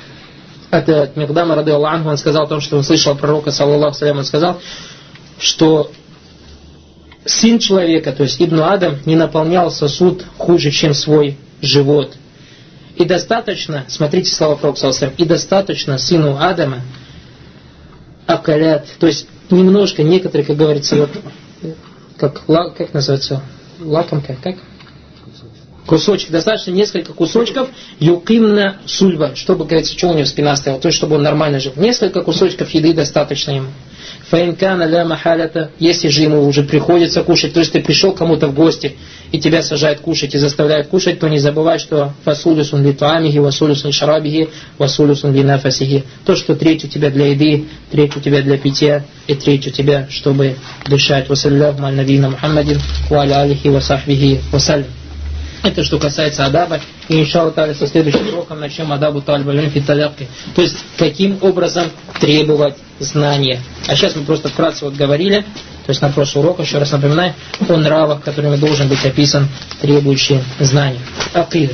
рады Аллаху, он сказал о том, что он слышал от пророка, саллаллаху алейхи, он сказал, что сын человека, то есть Ибн Адам, не наполнял сосуд хуже, чем свой живот. И достаточно, смотрите слова пророка, саллаллаху алейхи, и достаточно сыну Адама акалят, то есть немножко, некоторые, как говорится, вот, как называется, лакомка, как? Кусочек, достаточно несколько кусочков, юкимна сульба, чтобы, говорится, что у него спина стояла, то есть, чтобы он нормально жил. Несколько кусочков еды достаточно ему. Фаинкана ля махалята, если же ему уже приходится кушать, то есть ты пришел кому-то в гости, и тебя сажают кушать и заставляют кушать, то не забывай, что фасулюсун ли туамихи, васулюсун шарабихи, васулюсун ли нафасихи. То, что треть у тебя для еды, треть у тебя для питья, и треть у тебя, чтобы дышать. Вассаляму аль набийна Мухаммадин, ва аля алихи ва сахбихи вассалям. Это что касается адаба, и иншаллах та'аля со следующим уроком начнем адабу тальба фи талякки. То есть, каким образом требовать знания. А сейчас мы просто вкратце вот говорили, то есть на прошлый урок, еще раз напоминаю, о нравах, которыми должен быть описан требующий знания. Акида.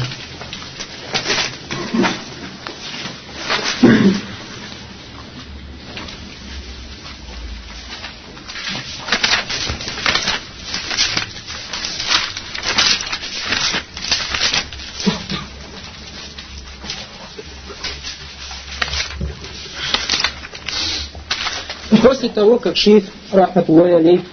После того, как шейх, рахматуллахи алейхи,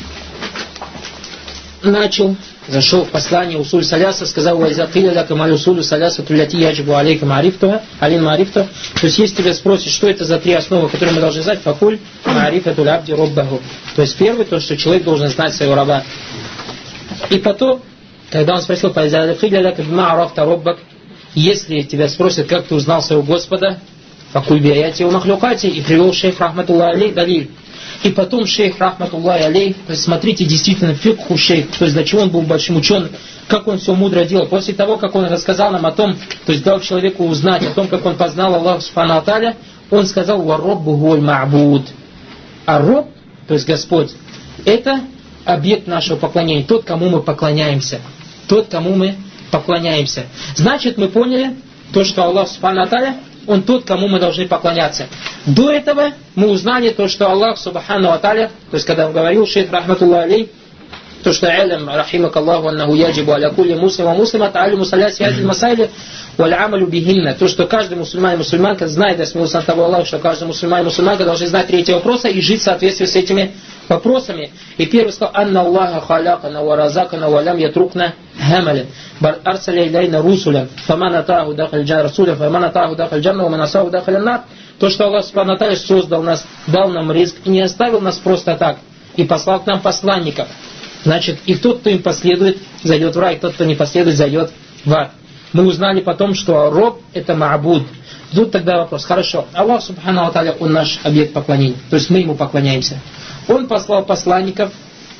зашел в послание усуль саляса, сказал: «Вайзакиля ля камаль усулю саляса туляти яджибу алейка маарифтуха, алин маарифтуха». То есть, если тебя спросят, что это за 3 основы, которые мы должны знать, факуль маарифатуль абди роббаху. То есть, первый, то, что человек должен знать своего раба. И потом, когда он спросил: «Вайзакиля ля кабима арафта роббак», если тебя спросят, как ты узнал своего Господа, факуль биаяти ва махлюкати, и привел шейх рахматуллахи алейхи далиль. И потом шейх рахматуллахи алейхи, то есть смотрите, действительно фикху шейх, то есть для чего он был большим ученым, как он все мудро делал. После того, как он рассказал нам о том, то есть дал человеку узнать о том, как он познал Аллаха субхану ва тааля, он сказал: «Ва роббу гуаль ма'буд». А роб, то есть Господь, это объект нашего поклонения, тот, кому мы поклоняемся. Тот, кому мы поклоняемся. Значит, мы поняли то, что Аллах субхану ва тааля, он тот, кому мы должны поклоняться. До этого мы узнали то, что Аллах субхану ва тааля, то есть когда он говорил, шейх рахматуллахи алейхи, то, что «Алям рахимак Аллаху аннаху яджибу аля кулли муслима муслима та'алиму саляси хазиль масайли валь амалю бихинна». То, что каждый мусульман и мусульманка знает, да смелся от того Аллаха, что каждый мусульман и мусульманка должны знать 3 вопроса и жить в соответствии с этими вопросами. И первый сказал: «Анна Аллаха халякана ва разакана ва лям ятрукна хамалин. Бар арсаля илайна русулян. Фаман атаху дахаль джан расуля, фаман атаху дахаль джанна, ва ман асаху дахаль нар». То, что Аллах субхану ва тааля создал нас, дал нам ризк и не оставил нас просто так, и послал к нам посланников. Значит, и тот, кто им последует, зайдет в рай, и тот, кто не последует, зайдет в ад. Мы узнали потом, что роб – это ма'буд. Тут тогда вопрос: хорошо, Аллах субхану ва тааля, он наш объект поклонения, то есть мы ему поклоняемся. Он послал посланников,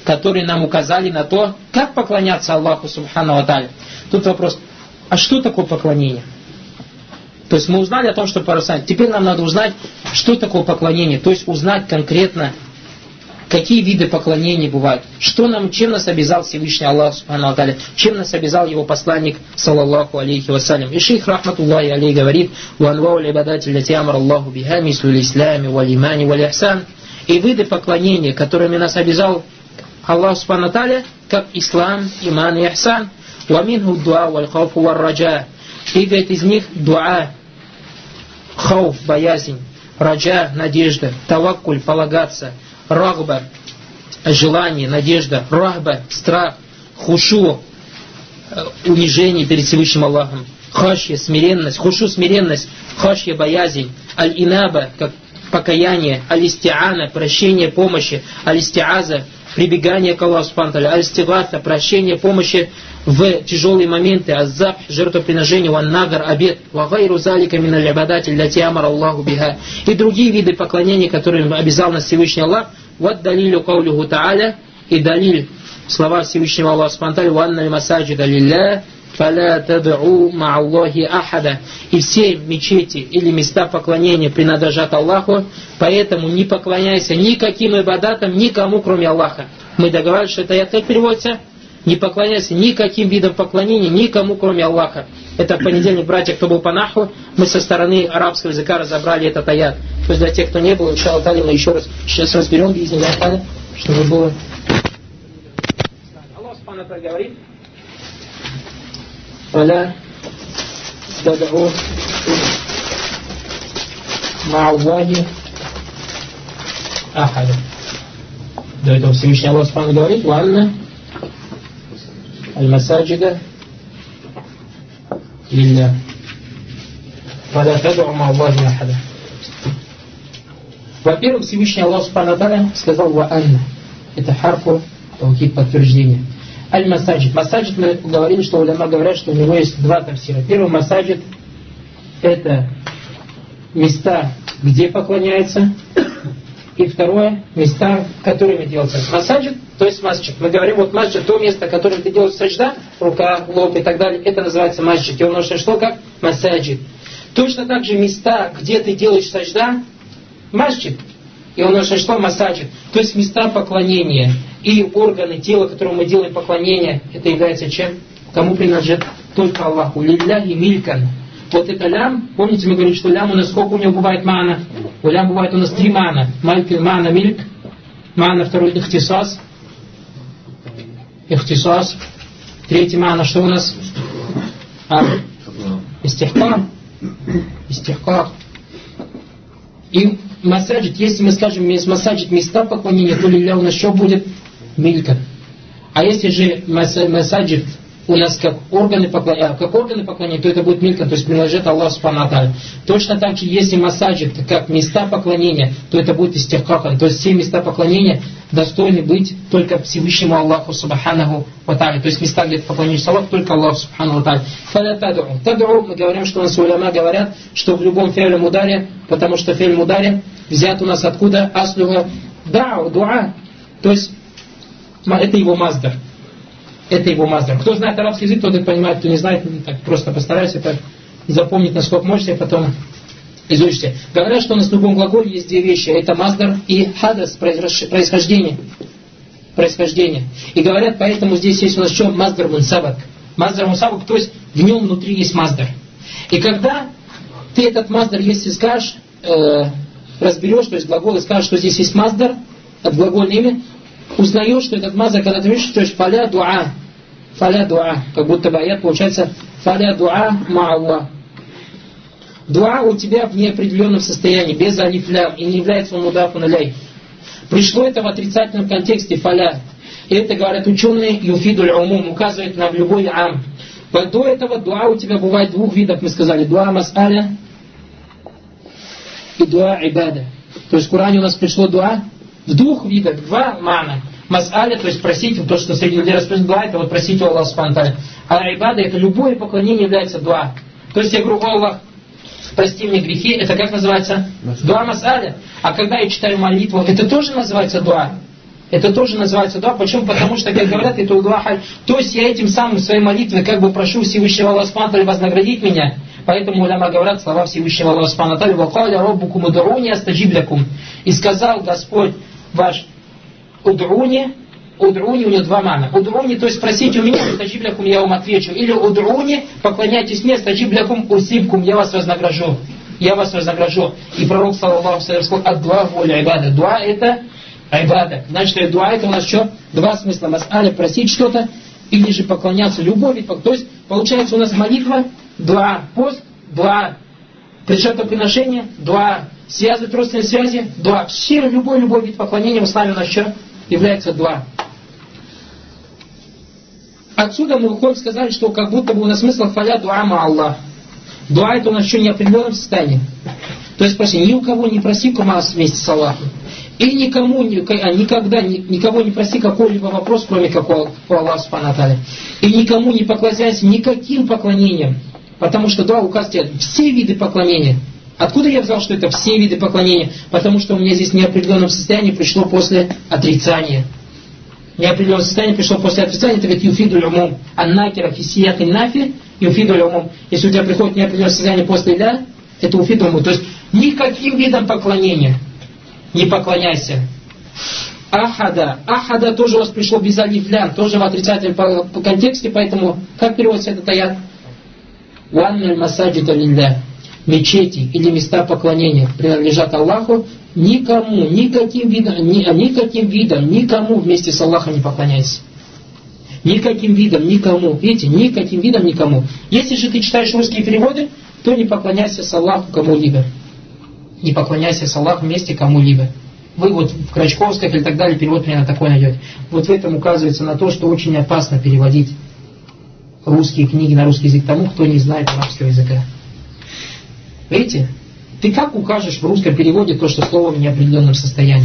которые нам указали на то, как поклоняться Аллаху Субхану ва Тааля. Тут вопрос, а что такое поклонение? То есть мы узнали о том, что парусание. Теперь нам надо узнать, что такое поклонение. То есть узнать конкретно, какие виды поклонений бывают. Чем нас обязал Всевышний Аллах Субхану ва Тааля, чем нас обязал его посланник, саллаллаху алейхи вассалям. И шейх рахматуллахи алейхи говорит, «Уанвау либадати лати амар Аллаху биха мислю лислями валимани валяхсан». И виды поклонения, которыми нас обязал Аллах Субхану ва Тааля, как ислам, иман и ихсан. «Ваминху дуа валь хауфу валь раджа». И говорит, из них дуа, хауф, боязнь, раджа, надежда, таваккуль, полагаться, рагба, желание, надежда, рахба, страх, хушу, унижение перед Всевышним Аллахом, хашья, смиренность, хушу, смиренность, хашья, боязнь, аль-инаба, как покаяние, аль-истиана, прощение, помощи, аль-истиаза, прибегание к Аллаху Субхану ва Тааля, аль-истигата, прощение, помощи в тяжелые моменты, аззаб, жертвоприношение, ван-нагар, обед, вагайру залика мин аль-ибадати лати амар Аллаху биха. И другие виды поклонений, которые обязал нас Всевышний Аллах. Вот далилю каулюху Тааля, и далиль слова Всевышнего Аллаха Субхану ва Тааля, ванна масаджида лилля, фаля тад'у ма'аллахи ахада. И все мечети или места поклонения принадлежат Аллаху, поэтому не поклоняйся никаким ибадатам, никому кроме Аллаха. Мы договаривались, что это аят как переводится? Не поклоняйся никаким видам поклонения, никому кроме Аллаха. Это в понедельник, братья, кто был по наху, мы со стороны арабского языка разобрали этот аят. То есть для тех, кто не был, иншаллах та'аля, мы еще раз сейчас разберем, чтобы было. Аллах Субхану ва Тааля говорит: «Валя тад'у ма'аллахи ахада». До этого Всевышний Аллах Субхану говорит: «Ванна аль-масаджида лилля, фаля тад'у ма'аллахи ахада». Во-первых, Всевышний Аллах Субхану ва Тааля сказал: «Ва анна». Это харфу таукид, подтверждение. Аль-масаджид. Масаджид, мы говорили, что уляма говорят, что у него есть два тафсира. Первый масаджид — это места, где поклоняются. И второе — места, которыми делается масаджид, то есть масджид. Мы говорим, вот масджид, то место, которым ты делаешь саджда, рука, лоб и так далее, это называется масджид. И он нужно что, как масаджид. Точно так же места, где ты делаешь саджда, масджид. И он нужно что, масаджид. То есть места поклонения. И органы тела, которым мы делаем поклонение, это является чем? Кому принадлежит? Только Аллаху. Лилляхи милькан. Вот это лям, помните, мы говорили, что лям у нас сколько у него бывает маана? У лям бывает у нас 3 маана. Маана мильк, маана второй ихтисас. Ихтисас. Третий маана, что у нас? Истихкар. Истихкар. И масаджид, если мы скажем масаджид места поклонения, то лилля у нас что будет? Милька. А если же масаджид у нас как органы поклонения, то это будет милька, то есть принадлежит Аллаху Субхану ва Тааля. Точно так же, если масаджид как места поклонения, то это будет истихкахан, то есть все места поклонения достойны быть только Всевышнему Аллаху Субхану ва Тааля. То есть места, где поклоняешься Аллаху, только Аллаху Субхану ва Тааля. Фаля тад'у. Тад'у, мы говорим, что у нас уляма говорят, что в любом фи'ле мудари, потому что фи'ль мудари взят у нас откуда? Аслюга дa'у, дуа. То есть это его маздар. Это его маздар. Кто знает арабский язык, тот это понимает, кто не знает, так просто постарайся это запомнить, насколько можете, потом изучите. Говорят, что у нас в любом глаголе есть две вещи. Это маздар и хадас, происхождение. И говорят, поэтому здесь есть у нас что? Маздар мунсабак. Маздар мунсабак, то есть в нем внутри есть маздар. И когда ты этот маздар, если скажешь, разберешь, то есть глагол, и скажешь, что здесь есть маздар, от глагольное имя, узнаешь, что этот маздар, когда ты видишь, что есть фаля дуа, как будто бы аят получается фаля дуа ма'аллах. Дуа у тебя в неопределенном состоянии, без алиф-лям, и не является он мудафун алейх. Пришло это в отрицательном контексте фаля. И это, говорят ученые, юфидуль умум, указывает на любой ам. До этого дуа у тебя бывает двух видов, мы сказали, дуа мас'аля и дуа ибада. То есть в Коране у нас пришло дуа в двух видах, два мана. Мас'аля, то есть просить, то, что среди людей распределено дуа, это вот просить у Аллаха Субхану ва Тааля. А ибада, это любое поклонение является дуа. То есть я говорю: Аллах, прости мне грехи, это как называется? Дуа мас'аля. А когда я читаю молитву, это тоже называется дуа. Это тоже называется дуа. Почему? Потому что, как говорят, это дуа халь. То есть я этим самым своей молитвой как бы прошу Всевышнего Аллаха Субхану ва Тааля вознаградить меня. Поэтому уляма говорят слова Всевышнего Аллаха Субхану ва Тааля: «Вакаля роббукум уд'уни астаджиб лякум». И сказал Господь ваш: уд'уни, у него два мана. Уд'уни, то есть спросите у меня, астаджиб лякум, я вам отвечу. Или уд'уни, поклоняйтесь мне, астаджиб лякум усибкум, я вас вознагражу. Я вас вознагражу. И пророк, саллаллаху алейхи ва саллям, сказал: ад-дуа воля ибада. Дуа это айбада. Значит, дуа это у нас что? Два смысла. Мас'аля, просить что-то, или же поклоняться, любовь. То есть, получается у нас молитва, дуа, пост, дуа, жертвоприношение, дуа, связывать родственные связи, дуа. Все, любой вид поклонения в исламе у нас что? Является дуа. Отсюда мы выходим, сказали, что как будто бы у нас смысл фаля дуа ма Аллах. Дуа это у нас еще не определенном состоянии. То есть, проси, ни у кого не проси кумас вместе с Аллахом. И никому, никогда, никого не проси какой-либо вопрос, кроме какого Аллаха Субхану ва Тааля. И никому не поклоняйся никаким поклонением. Потому что дуа указывает все виды поклонения. Откуда я взял, что это все виды поклонения? Потому что у меня здесь неопределенном состоянии пришло после отрицания. Неопределенное состояние пришло после отрицания, это говорит юфидуль умум. Аннакира фисияк и нафи юфидуль умум. Если у тебя приходит неопределенное состояние после ля, это уфидуль умум. То есть никаким видом поклонения не поклоняйся. Ахада. Ахада тоже у вас пришло без алиф лям, тоже в отрицательном по контексте, поэтому как переводится этот аят? Ванналь масаджида лилля. Мечети или места поклонения принадлежат Аллаху. Никому, никаким видом, никому вместе с Аллахом не поклоняйся. Никаким видом, никому. Видите, никаким видом, никому. Если же ты читаешь русские переводы, то не поклоняйся с Аллаху кому-либо. Не поклоняйся с Аллахом вместе кому-либо. Вы вот в Крачковской или так далее перевод примерно такой найдете. Вот в этом указывается на то, что очень опасно переводить русские книги на русский язык тому, кто не знает арабского языка. Видите? Ты как укажешь в русском переводе то, что слово в неопределенном состоянии?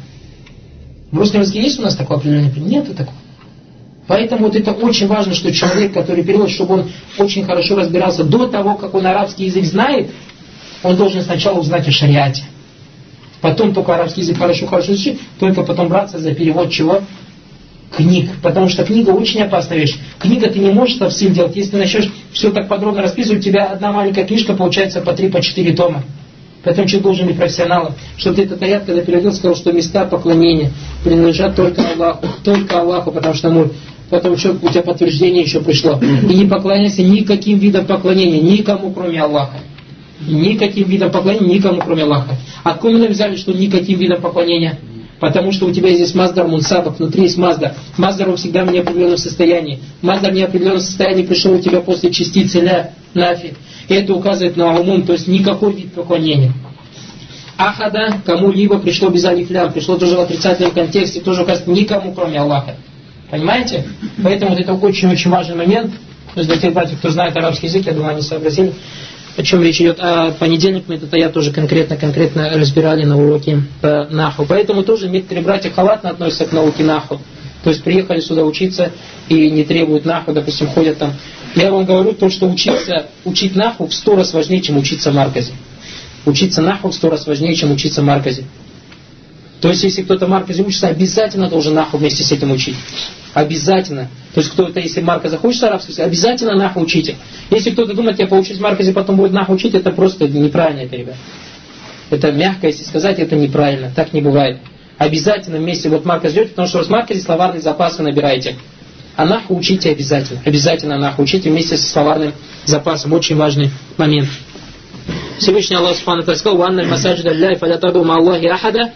В русском языке есть у нас такое определенное? Нету такого. Поэтому вот это очень важно, что человек, который переводит, чтобы он очень хорошо разбирался до того, как он арабский язык знает, он должен сначала узнать о шариате. Потом только арабский язык хорошо изучить, только потом браться за перевод чего? Книг. Потому что книга очень опасная вещь. Книга ты не можешь тавсиль делать. Если ты начнешь все так подробно расписывать, у тебя одна маленькая книжка получается по 3-4 тома. Поэтому человек должен быть профессионалом. Чтобы ты этот аят, когда переводил, сказал, что места поклонения принадлежат только Аллаху, потому что потом что у тебя подтверждение еще пришло. И не поклоняйся никаким видом поклонения, никому кроме Аллаха. Никаким видом поклонения, никому кроме Аллаха. Откуда мы взяли, что никаким видом поклонения? Потому что у тебя здесь маздар мунсабак, внутри есть маздар. Маздар он всегда в неопределенном состоянии. Маздар в неопределенном состоянии пришел у тебя после частицы ля, нафи. И это указывает на умум, то есть никакой вид поклонения. Ахада, кому-либо пришло без алиф лям, пришло тоже в отрицательном контексте, тоже указывает никому, кроме Аллаха. Понимаете? Поэтому вот это очень-очень важный момент. То есть для тех братьев, кто знает арабский язык, я думаю, они сообразили, о чем речь идет. А понедельник мы этот аят тоже конкретно разбирали на уроке по наху. Поэтому тоже некоторые братья халатно относятся к науке наху. То есть приехали сюда учиться и не требуют наху, допустим, ходят там. Я вам говорю, то, что учить наху в 100 раз важнее, чем учиться марказе. Учиться наху в 100 раз важнее, чем учиться марказе. То есть, если кто-то марказе учится, обязательно должен наху вместе с этим учить. Обязательно. То есть, кто-то, если марка захочет арабский, обязательно наху учите. Если кто-то думает, я поучусь марказе, потом будет наху учить, это просто неправильно, это, ребят. Это мягко, если сказать, это неправильно. Так не бывает. Обязательно вместе вот марказ идете, потому что с марказе словарный запас вы набираете. А наху учите обязательно. Обязательно наху учите вместе со словарным запасом. Очень важный момент. Всевышний Аллах Субхану ва Тааля сказал: «Ванналь масаджида лилляхи фаля тад'у ма Аллахи ахада».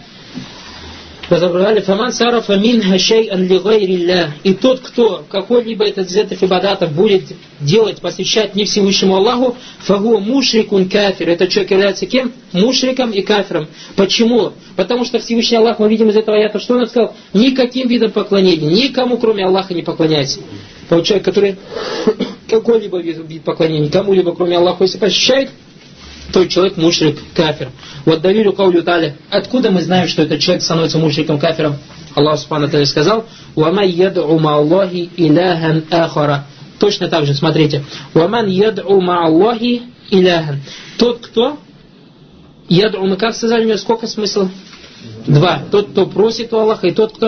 «Фаман сарафа минха шай'ан ли гайрилля». И тот, кто какой-либо из этих ибадатов будет делать, посвящать не Всевышнему Аллаху, фагу мушрикун кафир. Этот человек является кем? Мушриком и кафиром. Почему? Потому что Всевышний Аллах, мы видим из этого аята, что он сказал? Никаким видом поклонения, никому кроме Аллаха не поклоняйся. Тот человек, который какой-либо вид поклонения, кому-либо кроме Аллаха, если посвящает, тот человек мушрик, кафир. Вот давилю каулю та'аля. Откуда мы знаем, что этот человек становится мушриком, кафиром? Аллах Субхану ва Тааля сказал: «Ваман яд'у ма Аллахи иляхан ахара». Точно так же, смотрите. «Ваман яд'у ма Аллахи иляхан». Тот, кто яд'у, мы как сказали, у него сколько смыслов? 2. Тот, кто просит у Аллаха, и тот, кто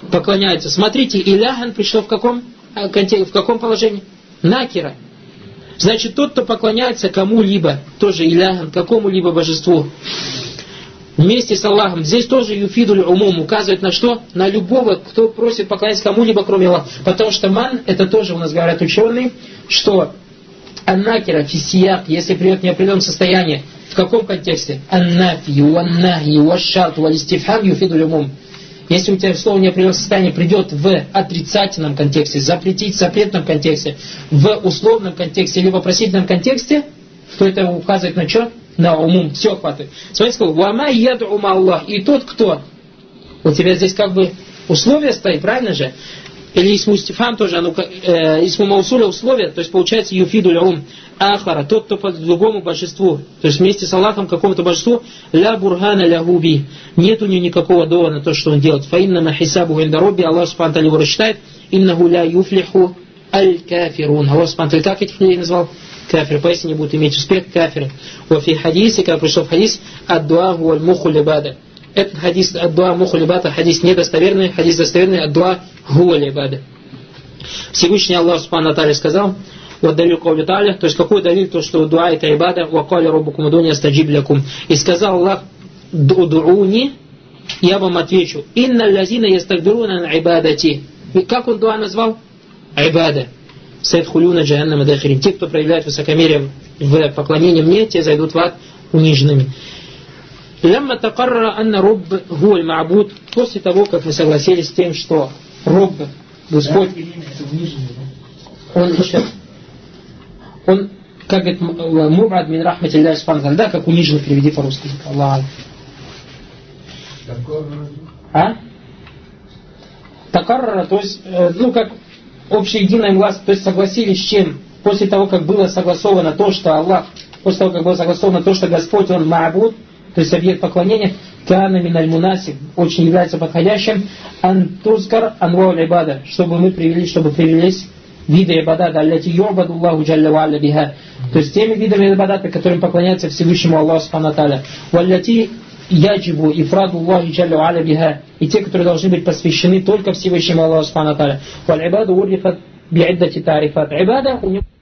поклоняются. Смотрите, иляхан пришло в каком положении? Накира. Значит, тот, кто поклоняется кому-либо, тоже иляхан, какому-либо божеству, вместе с Аллахом, здесь тоже юфидуль умум указывает на что? На любого, кто просит поклоняться кому-либо, кроме Аллаха. Потому что ман, это тоже у нас говорят ученые, что аннакира, фисияк, если придет в неопределенном состоянии, в каком контексте? Аннафи, уаннахи, уашшат, уалистифхам, юфидуль умум. Если у тебя слово неопределенное состояние придет в отрицательном контексте, запретить в запретном контексте, в условном контексте или в вопросительном контексте, то это указывает на что? На умум. Все хватает. Смотрите, сказал, «Вама яду ма Аллах». И тот, кто? У тебя здесь как бы условие стоит, правильно же? Или исму стифам тоже, исму маусуля условие, то есть получается юфидуль ум. Ахара, тот, кто по другому божеству, то есть вместе с Аллахом какому-то божеству, ля бургана ля губи, нет у него никакого довода на то, что он делает. Фаинна на хисабу индароби, Аллах субхану его рассчитает, иннаху ля юфлиху аль-кафирун. Аллах субхану как этих людей назвал? Кафир, поистине будут иметь успех кафиры. Во-фи хадисе, когда пришел в хадис, ад-дуа гуаль муху либада. Этот хадис ад-дуа муху либада, хадис недостоверный, хадис достоверный, ад-дуа гуаль либада. Всевышний Аллах субхану ва тааля сказал, вот далил каули тааля, то есть какой далил, то что дуа это ибада, ва кали роббукум удуни астаджиб лякум. И сказал Аллах, ду'уни, я вам отвечу, инна лазина ястагдируна на ибадати. И как он дуа назвал? Ибада. Сайдхулюна джаханнама дахирин. Те, кто проявляет высокомерие в поклонении мне, те зайдут в ад униженными. Лямма такарра анна рубб гуаль ма'буд. После того, как мы согласились с тем, что Рубб, Господь, он как говорит, мубад мин рахмати Аллахи субхану, да, как униженный, переведи по-русски. Аллах. Такарра, то есть, как общеединое власть, то есть согласились с чем? После того, как было согласовано то, что Аллах, после того, как было согласовано то, что Господь, Он ма'буд, то есть объект поклонения, кана миналь мунасиб, очень является подходящим, антузкар анвауль ибада, чтобы привелись виды ибадата, аллати ю'баду Аллаху джалля ва алля биха, то есть теми видами ибадата, которым поклоняется Всевышнему Аллаху субхану ва тааля, валлати яджибу ифраду Аллаху джалля ва алля биха, и те, которые должны быть посвящены только Всевышнему Аллаху субхану ва тааля. Валь ибаду урифат би'иддати тарифат. Ибада у него